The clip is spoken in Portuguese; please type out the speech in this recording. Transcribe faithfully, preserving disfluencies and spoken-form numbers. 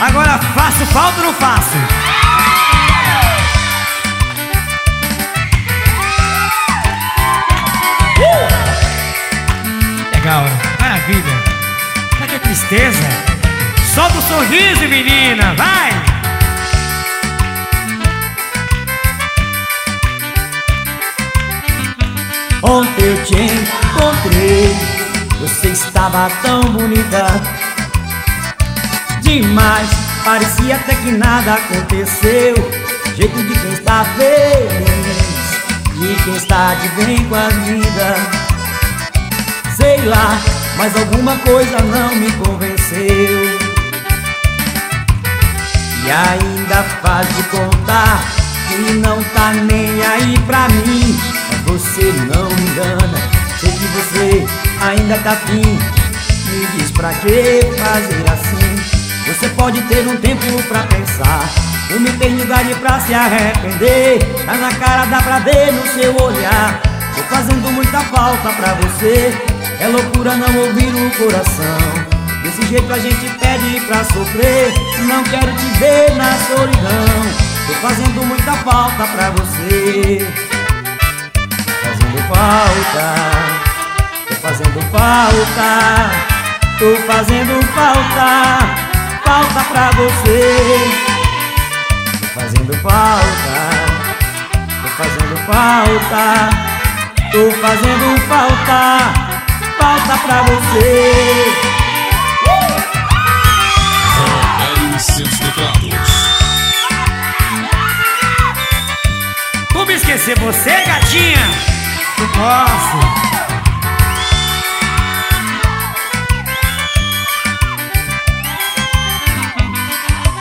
Agora faço falta ou não faço? Uh! Legal, maravilha. Sabe que é tristeza? Solta o sorriso, menina, vai! Ontem eu te encontrei, você estava tão bonita demais, parecia até que nada aconteceu. Jeito de quem está feliz, de quem está de bem com a vida. Sei lá, mas alguma coisa não me convenceu. E ainda faz de contar que não tá nem aí pra mim. Mas você não me engana, sei que você ainda tá afim. Me diz pra que fazer assim? Você pode ter um tempo pra pensar, uma eternidade pra se arrepender. Mas na cara dá pra ver no seu olhar, tô fazendo muita falta pra você. É loucura não ouvir o coração, desse jeito a gente pede pra sofrer. Não quero te ver na solidão, tô fazendo muita falta pra você. Fazendo falta, tô fazendo falta, tô fazendo falta. Falta pra você, tô fazendo falta, tô fazendo falta, tô fazendo falta, falta pra você. Roberto e seus teclados. Como esquecer você, gatinha? Eu posso.